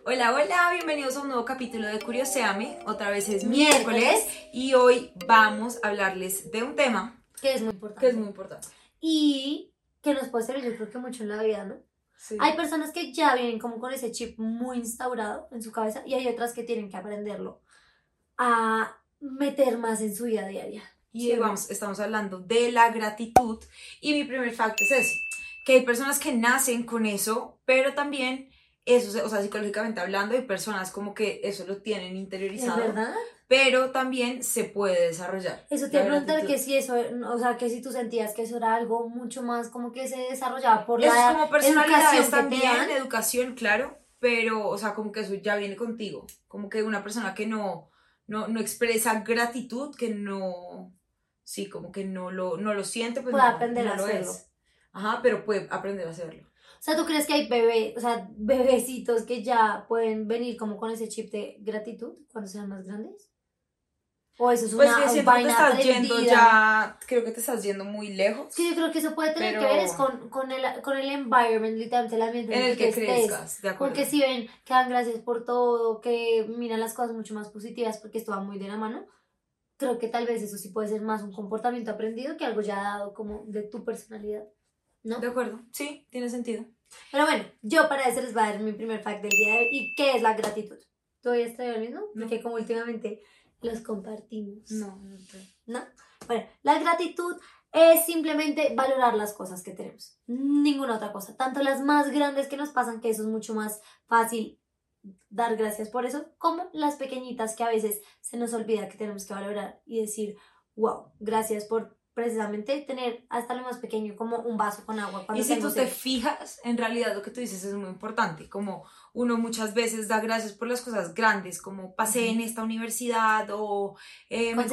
Hola, hola, bienvenidos a un nuevo capítulo de Curioséame. Otra vez es miércoles y hoy vamos a hablarles de un tema que es muy importante. Y que nos puede servir, yo creo que mucho en la vida, ¿no? Sí. Hay personas que ya vienen como con ese chip muy instaurado en su cabeza y hay otras que tienen que aprenderlo a meter más en su vida diaria. Y estamos hablando de la gratitud y mi primer fact es ese, que hay personas que nacen con eso, pero también eso, o sea, psicológicamente hablando, hay personas como que eso lo tienen interiorizado. ¿Es verdad? Pero también se puede desarrollar. Eso te iba a preguntar que si eso, o sea, que si tú sentías que eso era algo mucho más como que se desarrollaba por Eso la es como personalidades educación que te también, dan. educación, claro, pero, o sea, como que eso ya viene contigo. Como que una persona que no expresa gratitud, que no, sí, como que no lo siente, pues Puede aprender no a lo hacerlo. es. Ajá, pero puede aprender a hacerlo. O sea, ¿tú crees que hay bebecitos que ya pueden venir como con ese chip de gratitud cuando sean más grandes? ¿O eso es Pues una que siento que te vaina estás yendo aprendida? ya, creo que te estás yendo muy lejos. Es que yo creo que eso puede tener que ver es con el environment, literalmente el ambiente en el que estés. crezcas, de acuerdo. Porque si ven que dan gracias por todo, que miran las cosas mucho más positivas porque esto va muy de la mano, creo que tal vez eso sí puede ser más un comportamiento aprendido que algo ya dado como de tu personalidad, ¿no? De acuerdo, sí, tiene sentido. Pero bueno, yo para eso les voy a dar mi primer fact del día de hoy. ¿Y qué es la gratitud? ¿Tú hoy has traído el mismo? Porque como últimamente los compartimos. No. Bueno, la gratitud es simplemente valorar las cosas que tenemos. Ninguna otra cosa. Tanto las más grandes que nos pasan, que eso es mucho más fácil dar gracias por eso, como las pequeñitas que a veces se nos olvida que tenemos que valorar y decir, wow, gracias por precisamente tener hasta lo más pequeño como un vaso con agua. Y si tú te fijas, en realidad lo que tú dices es muy importante, como uno muchas veces da gracias por las cosas grandes, como pasé en esta universidad o me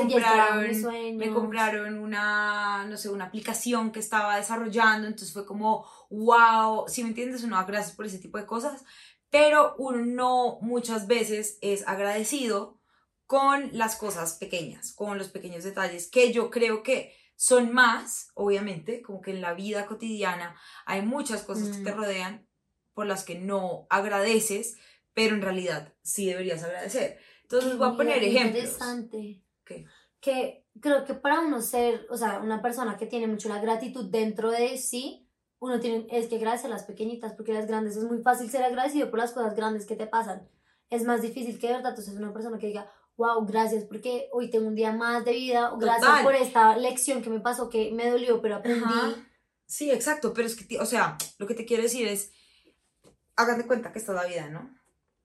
compraron una, no sé, una aplicación que estaba desarrollando, entonces fue como, wow, si me entiendes, uno da gracias por ese tipo de cosas, pero uno no muchas veces es agradecido con las cosas pequeñas, con los pequeños detalles, que yo creo que son más, obviamente, como que en la vida cotidiana hay muchas cosas que te rodean por las que no agradeces, pero en realidad sí deberías agradecer. Entonces voy a poner ejemplos. Interesante. ¿Qué? Que creo que para uno ser, o sea, una persona que tiene mucho la gratitud dentro de sí, uno tiene, es que agradecer las pequeñitas, porque las grandes es muy fácil ser agradecido por las cosas grandes que te pasan. Es más difícil que de verdad tú seas una persona que diga, wow, gracias porque hoy tengo un día más de vida, o gracias por esta lección que me pasó, que me dolió, pero aprendí. Ajá. Sí, exacto, pero es que, o sea, lo que te quiero decir es, hagan de cuenta que esta es la vida, ¿no?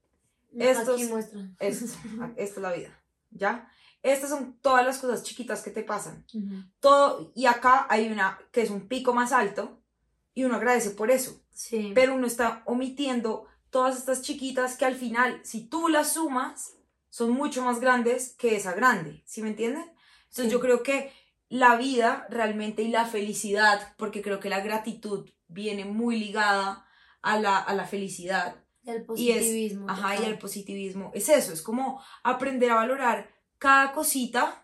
Aquí muestra. Esta es la vida, ¿ya? Estas son todas las cosas chiquitas que te pasan. Uh-huh. Todo, y acá hay una que es un pico más alto y uno agradece por eso. Sí. Pero uno está omitiendo todas estas chiquitas que al final, si tú las sumas, son mucho más grandes que esa grande, ¿sí me entienden? Entonces sí. Yo creo que la vida realmente y la felicidad, porque creo que la gratitud viene muy ligada a la felicidad. Y al positivismo. Y al positivismo. Es eso, es como aprender a valorar cada cosita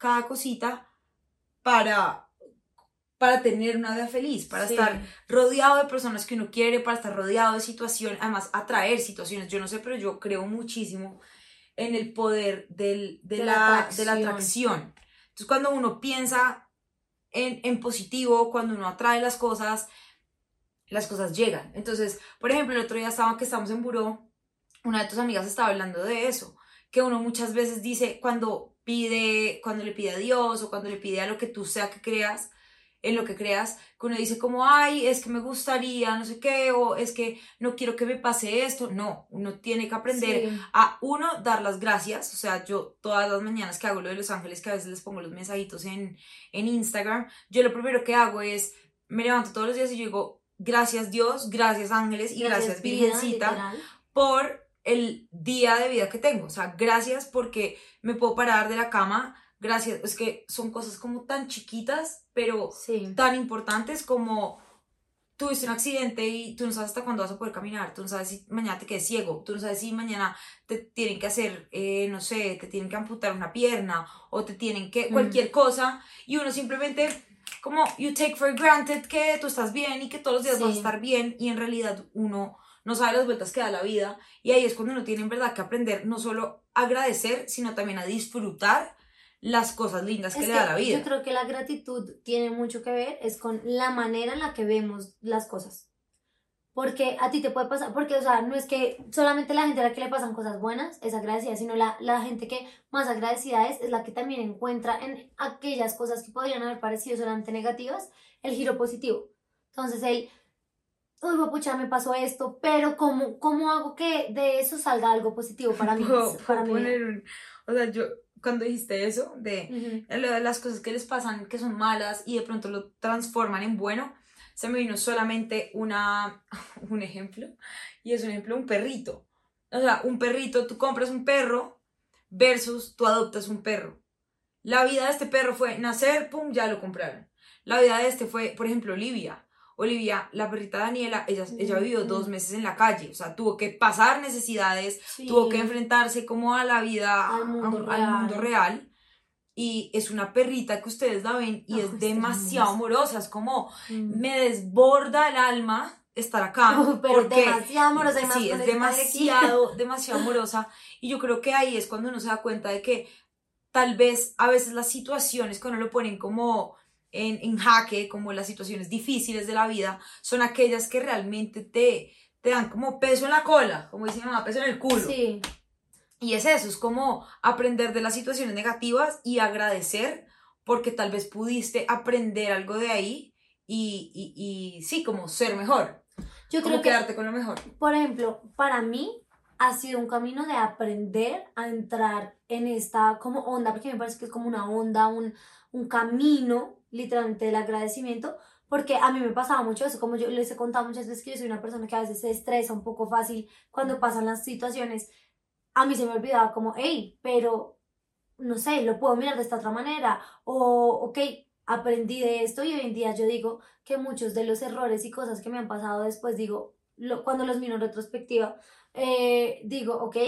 para tener una vida feliz, para estar rodeado de personas que uno quiere, para estar rodeado de situaciones, además atraer situaciones. Yo no sé, pero yo creo muchísimo en el poder de la atracción. Entonces, cuando uno piensa en positivo, cuando uno atrae las cosas llegan. Entonces, por ejemplo, el otro día que estamos en buró, una de tus amigas estaba hablando de eso, que uno muchas veces dice cuando le pide a Dios o cuando le pide a lo que tú sea que creas, en lo que creas, que uno dice como, ay, es que me gustaría, no sé qué, o es que no quiero que me pase esto. No, uno tiene que aprender a, uno, dar las gracias. O sea, yo todas las mañanas que hago lo de Los Ángeles, que a veces les pongo los mensajitos en Instagram, yo lo primero que hago es, me levanto todos los días y yo digo, gracias Dios, gracias ángeles y gracias Virgencita por el día de vida que tengo. O sea, gracias porque me puedo parar de la cama. Gracias, es que son cosas como tan chiquitas, pero tan importantes como tuviste un accidente y tú no sabes hasta cuándo vas a poder caminar, tú no sabes si mañana te quedes ciego, tú no sabes si mañana te tienen que hacer, no sé, te tienen que amputar una pierna o te tienen que, cualquier cosa, y uno simplemente como you take for granted que tú estás bien y que todos los días vas a estar bien, y en realidad uno no sabe las vueltas que da la vida, y ahí es cuando uno tiene en verdad que aprender no solo a agradecer, sino también a disfrutar las cosas lindas que le da la vida. Yo creo que la gratitud tiene mucho que ver es con la manera en la que vemos las cosas. Porque a ti te puede pasar, porque, o sea, no es que solamente la gente a la que le pasan cosas buenas es agradecida, sino la gente que más agradecida es la que también encuentra en aquellas cosas que podrían haber parecido solamente negativas, el giro positivo. Entonces, uy, pucha, me pasó esto, pero ¿cómo hago que de eso salga algo positivo para mí? Puedo Para mí. poner o sea, yo cuando dijiste eso, de lo de las cosas que les pasan que son malas y de pronto lo transforman en bueno, se me vino solamente un ejemplo, y es un ejemplo de un perrito. O sea, un perrito, tú compras un perro versus tú adoptas un perro. La vida de este perro fue nacer, pum, ya lo compraron. La vida de este fue, por ejemplo, Olivia. Olivia, la perrita Daniela, ella vivió 2 meses en la calle, o sea, tuvo que pasar necesidades, Sí. tuvo que enfrentarse como a la vida, Al mundo al mundo real. Y es una perrita que ustedes la ven y es demasiado amorosa, es como me desborda el alma estar acá. Pero porque demasiado amorosa. Sí, es demasiado amorosa, y yo creo que ahí es cuando uno se da cuenta de que tal vez a veces las situaciones que uno lo ponen como en jaque, como las situaciones difíciles de la vida, son aquellas que realmente te dan como peso en la cola, como dice mi mamá, peso en el culo. Sí. Y es eso, es como aprender de las situaciones negativas y agradecer porque tal vez pudiste aprender algo de ahí y sí, como ser mejor. Yo como creo que, quedarte con lo mejor. por ejemplo, para mí ha sido un camino de aprender a entrar en esta como onda, porque me parece que es como una onda, un camino literalmente del agradecimiento, porque a mí me pasaba mucho eso, como yo les he contado muchas veces que yo soy una persona que a veces se estresa un poco fácil cuando pasan las situaciones. A mí se me olvidaba como, hey, pero no sé, lo puedo mirar de esta otra manera, o ok, aprendí de esto y hoy en día yo digo que muchos de los errores y cosas que me han pasado después, digo, cuando los miro en retrospectiva, digo, ok,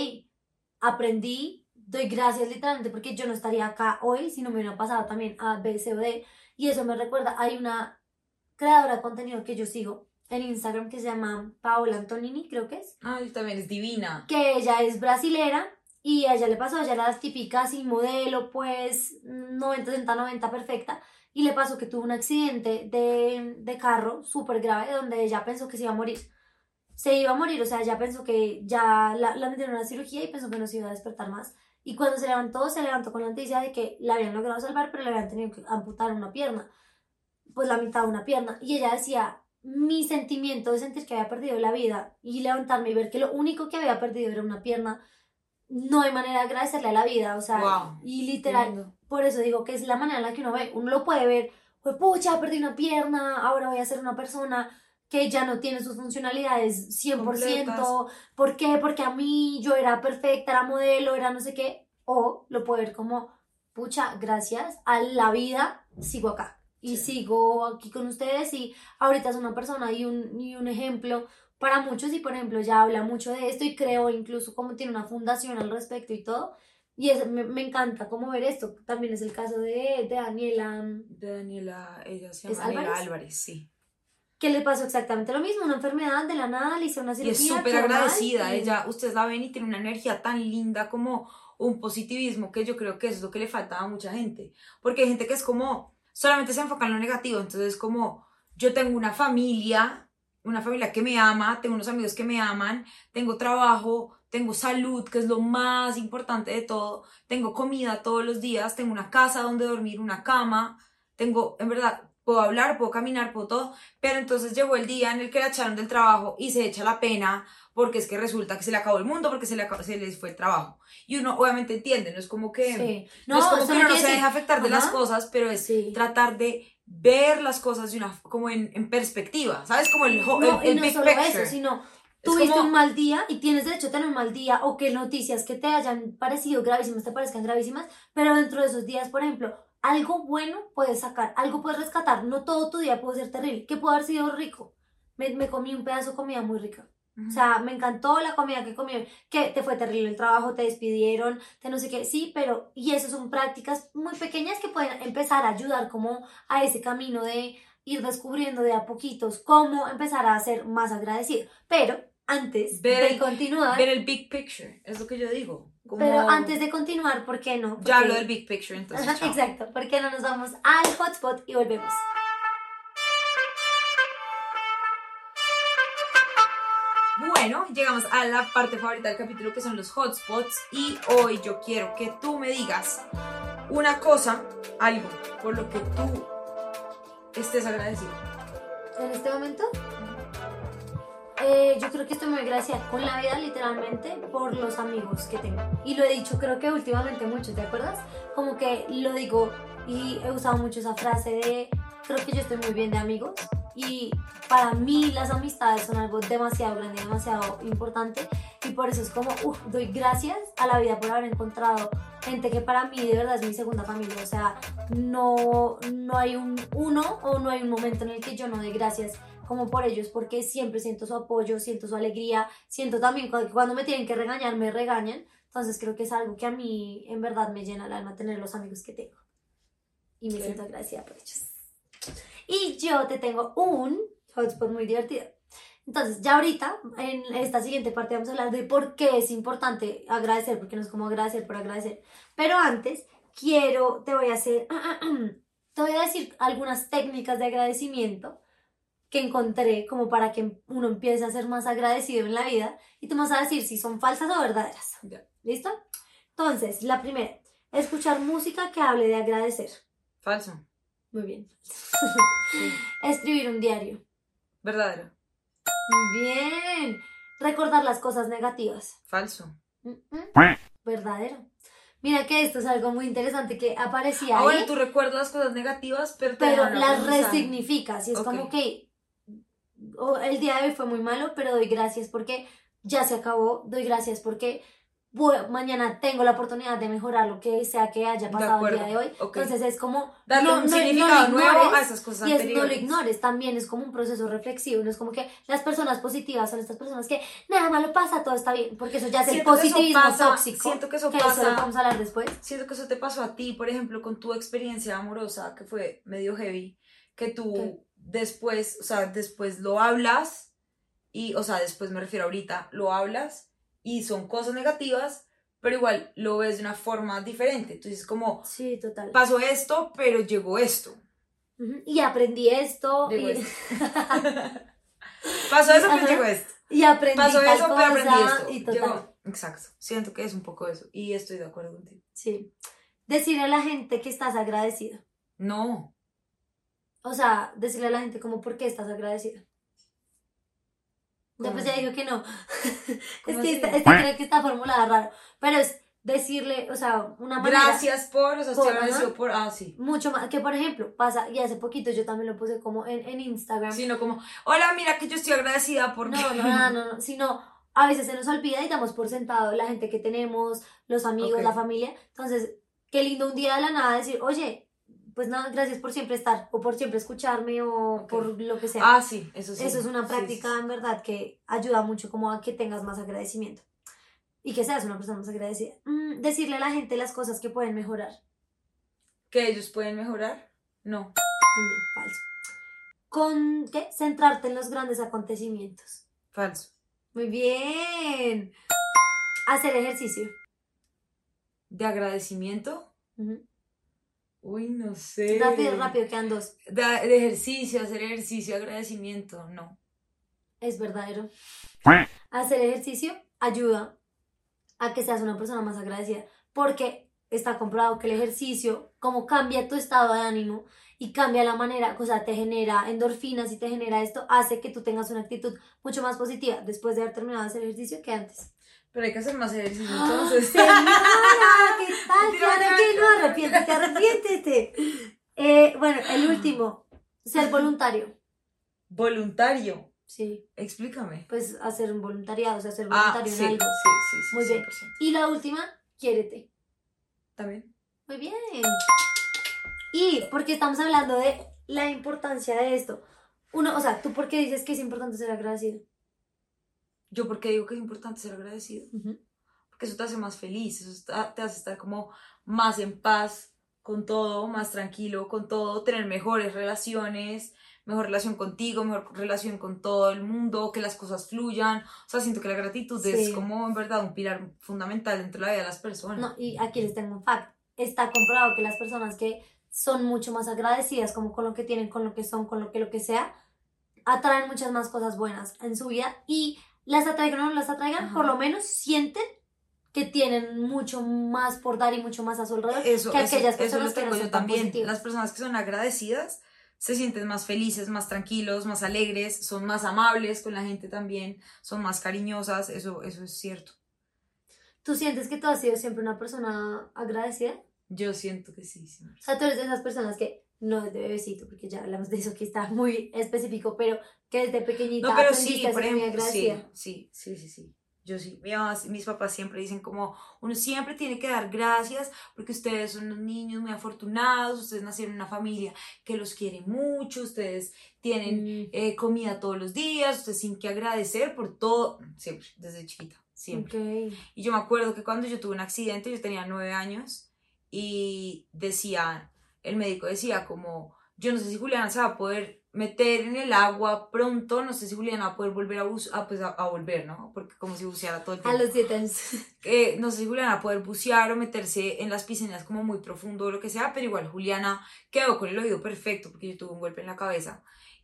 aprendí, doy gracias literalmente porque yo no estaría acá hoy si no me hubiera pasado también A, B, C o D, y eso me recuerda, hay una creadora de contenido que yo sigo en Instagram que se llama Paola Antonini, creo que es. Ay, también es divina. Que ella es brasilera y a ella le pasó, ella era la típica sin modelo, pues 90, 60, 90 perfecta, y le pasó que tuvo un accidente de carro súper grave donde ella pensó que se iba a morir. Se iba a morir, o sea, ella pensó que ya la metieron en una cirugía y pensó que no se iba a despertar más. Y cuando se levantó con la noticia de que la habían logrado salvar, pero le habían tenido que amputar una pierna, pues la mitad de una pierna. Y ella decía, mi sentimiento de sentir que había perdido la vida y levantarme y ver que lo único que había perdido era una pierna, no hay manera de agradecerle a la vida, o sea, wow, y literal, por eso digo que es la manera en la que uno ve, uno lo puede ver, pues pucha, perdí una pierna, ahora voy a ser una persona que ya no tiene sus funcionalidades 100%, completas. ¿Por qué? Porque a mí yo era perfecta, era modelo, era no sé qué, o lo puede ver como, pucha, gracias a la vida, sigo acá. Y sigo aquí con ustedes y ahorita es una persona y un ejemplo para muchos y por ejemplo ya habla mucho de esto y creo incluso como tiene una fundación al respecto y todo y me encanta como ver esto. También es el caso de Daniela. De Daniela, ella se llama Daniela Álvarez, sí. ¿Qué le pasó exactamente lo mismo? Una enfermedad de la nada, le hizo una cirugía. Y es súper agradecida, ella, ustedes la ven y tiene una energía tan linda como un positivismo que yo creo que eso es lo que le falta a mucha gente, porque hay gente que es como solamente se enfoca en lo negativo, entonces como yo tengo una familia que me ama, tengo unos amigos que me aman, tengo trabajo, tengo salud, que es lo más importante de todo, tengo comida todos los días, tengo una casa donde dormir, una cama, tengo, en verdad, puedo hablar, puedo caminar, puedo todo, pero entonces llegó el día en el que la echaron del trabajo y se echa la pena porque es que resulta que se le acabó el mundo porque se les fue el trabajo. Y uno obviamente entiende, no es como que, sí. no es como que uno no se deja afectar de las cosas, pero es tratar de ver las cosas de una, como en perspectiva, ¿sabes? Como el no big solo picture. eso, sino tuviste un mal día y tienes derecho a tener un mal día o que noticias que te hayan parecido gravísimas te parezcan gravísimas, pero dentro de esos días, por ejemplo, algo bueno puedes sacar, algo puedes rescatar, no todo tu día puede ser terrible, que puede haber sido rico. Me comí un pedazo de comida muy rica. O sea, me encantó la comida que comí, que te fue terrible el trabajo, te despidieron, te no sé qué, sí, pero, y eso son prácticas muy pequeñas que pueden empezar a ayudar como a ese camino de ir descubriendo de a poquitos cómo empezar a ser más agradecido. Pero antes Ver de continuar, Ver el big picture, es lo que yo digo. Como... pero antes de continuar, ¿por qué no? Ya hablo del big picture, entonces Ajá, chao. exacto, ¿por qué no nos vamos al hotspot y volvemos? Bueno, llegamos a la parte favorita del capítulo, que son los hotspots, y hoy yo quiero que tú me digas una cosa, algo, por lo que tú estés agradecido. En este momento, yo creo que estoy muy agradecida con la vida, literalmente, por los amigos que tengo. Y lo he dicho, creo que últimamente mucho, ¿te acuerdas? Como que lo digo y he usado mucho esa frase de, creo que yo estoy muy bien de amigos. Y para mí las amistades son algo demasiado grande, demasiado importante. Y por eso es como, doy gracias a la vida por haber encontrado gente que para mí de verdad es mi segunda familia. O sea, no hay no hay un momento en el que yo no dé gracias como por ellos, porque siempre siento su apoyo, siento su alegría, siento también cuando me tienen que regañar, me regañan. Entonces creo que es algo que a mí en verdad me llena el alma tener los amigos que tengo. Y me siento agradecida por ellos. Y yo te tengo un hotspot muy divertido. Entonces, ya ahorita, en esta siguiente parte vamos a hablar de por qué es importante agradecer, porque no es como agradecer por agradecer. Pero antes, te voy a decir algunas técnicas de agradecimiento que encontré como para que uno empiece a ser más agradecido en la vida. Y tú me vas a decir si son falsas o verdaderas. Ya. ¿Listo? Entonces, la primera, escuchar música que hable de agradecer. Falso. Muy bien. Sí. Escribir un diario. Verdadero. Muy bien. Recordar las cosas negativas. Falso. Verdadero. Mira que esto es algo muy interesante que aparecía ahí. Ahora tú recuerdas las cosas negativas, pero las resignificas. Y es como que el día de hoy fue muy malo, pero doy gracias porque ya se acabó. Doy gracias porque mañana tengo la oportunidad de mejorar lo que sea que haya pasado el día de hoy. Okay. Entonces es como darle un significado nuevo a esas cosas anteriores. No lo ignores, también es como un proceso reflexivo. No es como que las personas positivas son estas personas que nada malo pasa, todo está bien, porque eso ya es el positivismo tóxico. Siento que eso pasa. Eso lo vamos a hablar después. Siento que eso te pasó a ti, por ejemplo, con tu experiencia amorosa, que fue medio heavy, que tú después lo hablas y, después me refiero ahorita, lo hablas y son cosas negativas, pero igual lo ves de una forma diferente. Entonces, como, sí, total. Pasó esto, pero llegó esto. Y aprendí esto. Esto. Pasó eso, pero llegó esto. Y aprendí Pasó eso, pero aprendí esto. Y total. Exacto. Siento que es un poco eso. Y estoy de acuerdo contigo. Sí. Decirle a la gente que estás agradecido. No. O sea, decirle a la gente como por qué estás agradecido. Después ya digo que no. Es que esta creo que está formulada raro. Pero es decirle, o sea, una manera. Gracias por, estoy agradecido por. Sí. Mucho más. Que por ejemplo, pasa, y hace poquito yo también lo puse como en Instagram. Sino como, hola, mira que yo estoy agradecida por. No. Sino, a veces se nos olvida y damos por sentado la gente que tenemos, los amigos, la familia. Entonces, qué lindo un día de la nada decir, oye, pues nada, gracias por siempre estar, o por siempre escucharme, o por lo que sea. Sí, eso sí. Eso es una práctica, en verdad, que ayuda mucho como a que tengas más agradecimiento. Y que seas una persona más agradecida. Decirle a la gente las cosas que pueden mejorar. ¿Que ellos pueden mejorar? No. Falso. ¿Qué? Centrarte en los grandes acontecimientos. Falso. Muy bien. Hacer ejercicio. ¿De agradecimiento? Uy, no sé. Rápido, quedan dos. De ejercicio, hacer ejercicio, agradecimiento, no. Es verdadero. Hacer ejercicio ayuda a que seas una persona más agradecida, porque está comprobado que el ejercicio, como cambia tu estado de ánimo y cambia la manera, o sea, te genera endorfinas y te genera esto, hace que tú tengas una actitud mucho más positiva después de haber terminado de hacer ejercicio que antes. Pero hay que hacer más ejercicio, entonces. ¡Señora! ¿Qué tal? Claro que no, arrepiéntete. Bueno, el último, ser voluntario. ¿Voluntario? Sí. Explícame. Pues hacer un voluntariado, o sea, ser voluntario en algo. Sí. Muy bien. 100%. Y la última, quiérete. También. Muy bien. Y porque estamos hablando de la importancia de esto. ¿Tú por qué dices que es importante ser agradecido? ¿Yo por qué digo que es importante ser agradecido? Porque eso te hace más feliz, eso te hace estar como más en paz con todo, más tranquilo con todo, tener mejores relaciones, mejor relación contigo, mejor relación con todo el mundo, que las cosas fluyan. O sea, siento que la gratitud es Sí. como en verdad un pilar fundamental dentro de la vida de las personas. No, y aquí les tengo un fact. Está comprobado que las personas que son mucho más agradecidas como con lo que tienen, con lo que son, con lo que sea, atraen muchas más cosas buenas en su vida y las atraigan o no las atraigan, Ajá. por lo menos sienten que tienen mucho más por dar y mucho más a su alrededor Eso, que aquellas eso personas lo que no tengo son yo tan también. positivas. Las personas que son agradecidas se sienten más felices, más tranquilos, más alegres, son más amables con la gente también, son más cariñosas, eso es cierto. ¿Tú sientes que tú has sido siempre una persona agradecida? Yo siento que sí, sí. O sea, tú eres de esas personas que no desde bebecito, porque ya hablamos de eso que está muy específico, pero que desde pequeñita No, pero aprendiste sí, a por ser muy ejemplo, sí, agradecida. sí, sí, sí, sí. Yo sí. Mi mamá, mis papás siempre dicen como, uno siempre tiene que dar gracias porque ustedes son unos niños muy afortunados, ustedes nacieron en una familia que los quiere mucho, ustedes tienen comida todos los días, ustedes tienen que agradecer por todo, siempre, desde chiquita, siempre. Okay. Y yo me acuerdo que cuando yo tuve un accidente, yo tenía 9 años y decía, el médico decía como, yo no sé si Juliana se va a poder meter en el agua pronto, no sé si Juliana va a poder volver a volver, ¿no? Porque como si buceara todo el A tiempo. los 7 años. No sé si Juliana va a poder bucear o meterse en las piscinas como muy profundo o lo que sea, pero igual Juliana quedó con el oído perfecto porque yo tuve un golpe en la cabeza.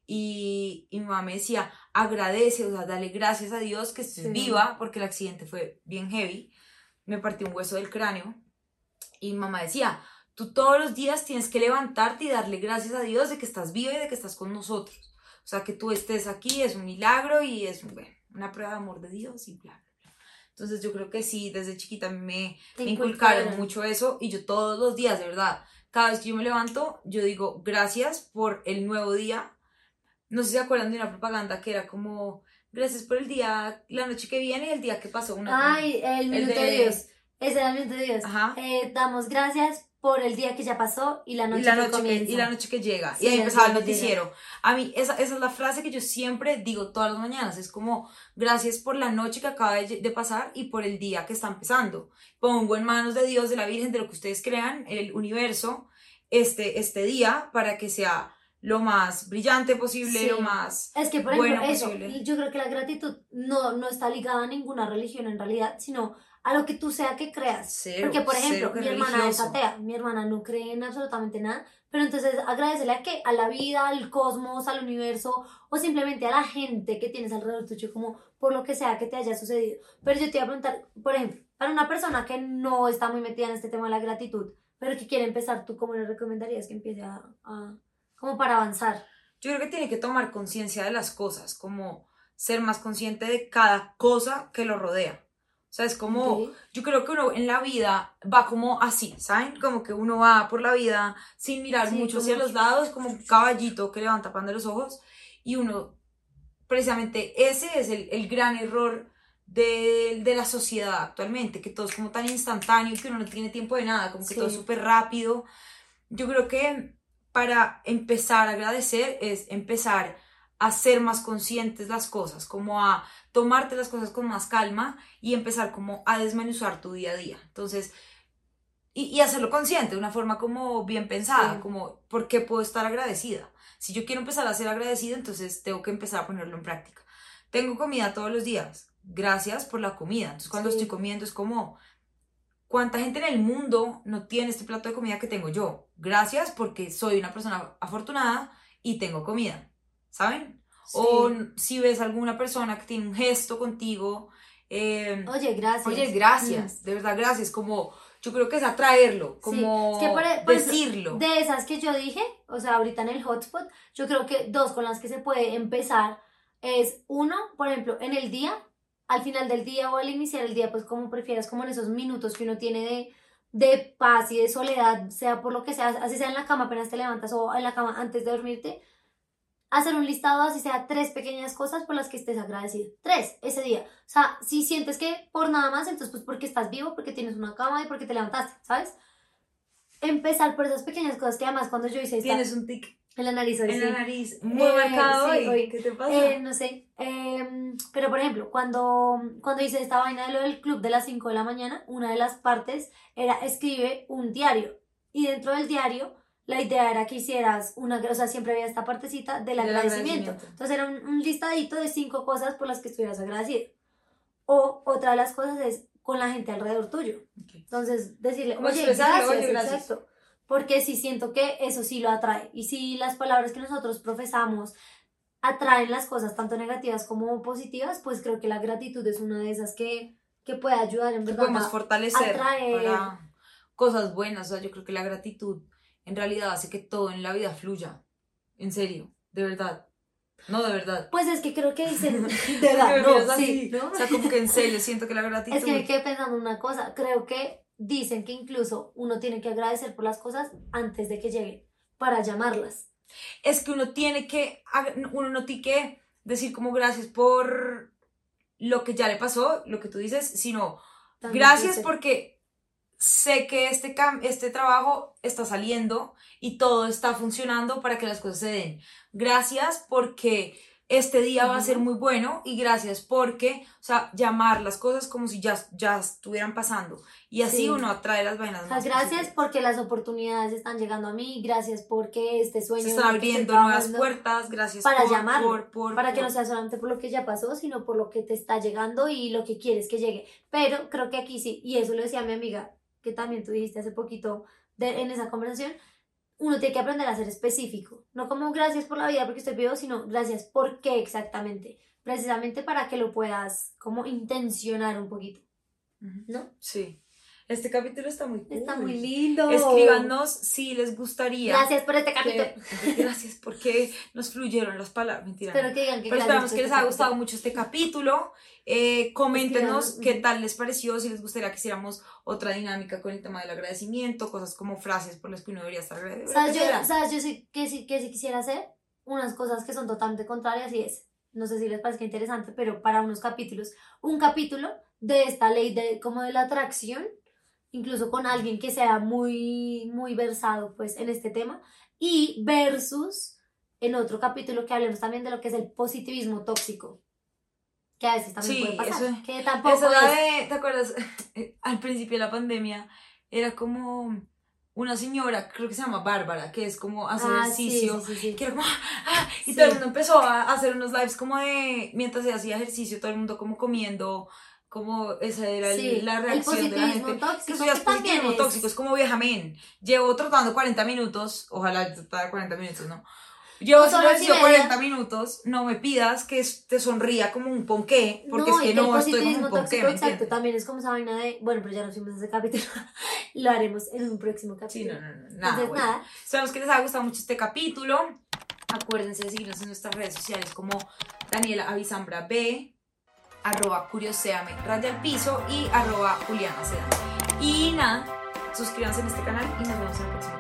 Y mi mamá me decía, agradece, o sea, dale gracias a Dios que estés viva, porque el accidente fue bien heavy. Me partí un hueso del cráneo. Y mi mamá decía, tú todos los días tienes que levantarte y darle gracias a Dios de que estás viva y de que estás con nosotros. O sea, que tú estés aquí es un milagro y es bueno, una prueba de amor de Dios y bla, bla, bla. Entonces yo creo que sí, desde chiquita me inculcaron mucho eso y yo todos los días, de verdad, cada vez que yo me levanto, yo digo gracias por el nuevo día. No sé si se acuerdan de una propaganda que era como, gracias por el día, la noche que viene y el día que pasó. Ay, el minuto de Dios. Ese era el minuto de Dios. Ajá. Damos gracias por el día que ya pasó y la noche que comienza. Y la noche que llega. Sí, y ahí empezaba el que noticiero. llega. A mí, esa es la frase que yo siempre digo todas las mañanas. Es como, gracias por la noche que acaba de pasar y por el día que está empezando. Pongo en manos de Dios, de la Virgen, de lo que ustedes crean, el universo, este día para que sea lo más brillante posible, Sí. lo más es que, por ejemplo, bueno eso, posible. yo creo que la gratitud no está ligada a ninguna religión en realidad, sino a lo que tú sea que creas. Cero, porque, por ejemplo, cero, mi hermana es religioso. atea, mi hermana no cree en absolutamente nada, pero entonces agradecele a qué, a la vida, al cosmos, al universo, o simplemente a la gente que tienes alrededor tuyo, como por lo que sea que te haya sucedido. Pero yo te iba a preguntar, por ejemplo, para una persona que no está muy metida en este tema de la gratitud, pero que quiere empezar, ¿tú cómo le recomendarías que empiece como para avanzar? Yo creo que tiene que tomar conciencia de las cosas, como ser más consciente de cada cosa que lo rodea. O sea, es como, Ok. yo creo que uno en la vida va como así, ¿saben? Como que uno va por la vida sin mirar Sí, mucho como- hacia los lados, como un caballito que le van tapando los ojos. Y uno, precisamente, ese es el gran error de la sociedad actualmente, que todo es como tan instantáneo, que uno no tiene tiempo de nada, como que todo es Sí. súper rápido. Yo creo que para empezar a agradecer es empezar a ser más conscientes las cosas, como a tomarte las cosas con más calma y empezar como a desmenuzar tu día a día. Entonces, y hacerlo consciente, de una forma como bien pensada, Sí. como ¿por qué puedo estar agradecida? Si yo quiero empezar a ser agradecida, entonces tengo que empezar a ponerlo en práctica. Tengo comida todos los días, gracias por la comida. Entonces cuando Sí. estoy comiendo es como, ¿cuánta gente en el mundo no tiene este plato de comida que tengo yo? Gracias porque soy una persona afortunada y tengo comida, ¿saben? Sí. O si ves alguna persona que tiene un gesto contigo, Oye, gracias. oye, gracias, de verdad, gracias, como yo creo que es atraerlo, como Sí, es que por decirlo. ejemplo, de esas que yo dije, o sea, ahorita en el hotspot, yo creo que dos con las que se puede empezar es uno, por ejemplo, en el día, al final del día o al iniciar el día, pues como prefieras, como en esos minutos que uno tiene de paz y de soledad, sea por lo que sea, así sea en la cama apenas te levantas o en la cama antes de dormirte, hacer un listado así sea 3 pequeñas cosas por las que estés agradecido. 3 ese día. O sea, si sientes que por nada más, entonces pues porque estás vivo, porque tienes una cama y porque te levantaste, ¿sabes? Empezar por esas pequeñas cosas que además cuando yo hice esta... Tienes un tic en la nariz hoy, en sí. la nariz muy marcado sí, hoy. ¿Qué te pasa? No sé. Pero por ejemplo, cuando hice esta vaina de lo del club de las 5 de la mañana, una de las partes era escribe un diario. Y dentro del diario, la idea era que hicieras o sea, siempre había esta partecita del agradecimiento. Entonces era un listadito de 5 cosas por las que estuvieras agradecido. O otra de las cosas es con la gente alrededor tuyo. Okay. Entonces decirle, Como oye, gracias. Exacto. Porque sí siento que eso sí lo atrae. Y si las palabras que nosotros profesamos atraen las cosas tanto negativas como positivas, pues creo que la gratitud es una de esas que puede ayudar en verdad podemos fortalecer atraer para cosas buenas. O sea, yo creo que la gratitud en realidad hace que todo en la vida fluya. En serio, de verdad. No, de verdad. Pues es que creo que dicen, de verdad, no, sí, ¿no? O sea, como que en serio siento que la gratitud... Es que me quedé pensando una cosa, creo que dicen que incluso uno tiene que agradecer por las cosas antes de que lleguen, para llamarlas. Es que uno no tiene que decir como gracias por lo que ya le pasó, lo que tú dices, sino también gracias porque sé que este trabajo está saliendo y todo está funcionando para que las cosas se den. Gracias porque este día va a ser muy bueno y gracias porque, o sea, llamar las cosas como si ya estuvieran pasando y así uno atrae las vainas más gracias posibles. Porque las oportunidades están llegando a mí, gracias porque este sueño se están abriendo nuevas puertas, gracias para llamar, para que no sea solamente por lo que ya pasó, sino por lo que te está llegando y lo que quieres que llegue. Pero creo que aquí sí, y eso lo decía mi amiga, que también tú dijiste hace poquito en esa conversación, uno tiene que aprender a ser específico, no como gracias por la vida porque estoy vivo, sino gracias por qué exactamente, precisamente para que lo puedas como intencionar un poquito, ¿no? Sí. Este capítulo está muy cool. Está muy lindo. Escríbanos si les gustaría. Gracias por este capítulo. Gracias porque nos fluyeron las palabras. Mentira. Espero que digan que pero esperamos que les haya gustado mucho este capítulo. Coméntenos qué tal les pareció, si les gustaría que hiciéramos otra dinámica con el tema del agradecimiento, cosas como frases por las que uno debería estar agradecido. ¿Sabes? Yo sí que sí quisiera hacer unas cosas que son totalmente contrarias y no sé si les parece interesante, pero para unos capítulos, un capítulo de esta ley como de la atracción, incluso con alguien que sea muy, muy versado pues en este tema, y versus en otro capítulo que hablemos también de lo que es el positivismo tóxico, que a veces también puede pasar, que tampoco ¿te acuerdas? Al principio de la pandemia era como una señora, creo que se llama Bárbara, que es como hacer ejercicio, sí. que era como y todo el mundo empezó a hacer unos lives como de, mientras se hacía ejercicio, todo el mundo como comiendo, como esa era la reacción de la gente. Tóxico, que eso ya es positivismo tóxico, es como vieja men. Llevo tratando 40 minutos, ojalá tratara 40 minutos, ¿no? Llevo haciendo 40 minutos, no me pidas que te sonría como un ponqué, porque es que no estoy como un ponqué, ¿me exacto, también es como esa vaina de, bueno, pero ya nos fuimos a ese capítulo, lo haremos en un próximo capítulo. Sí, nada. Entonces, nada. Esperamos que les haya gustado mucho este capítulo. Acuérdense de seguirnos en nuestras redes sociales como Daniela Avisambra B, @curioseame _al piso y @Juliana Sedán. Y nada, suscríbanse en este canal y nos vemos en el próximo.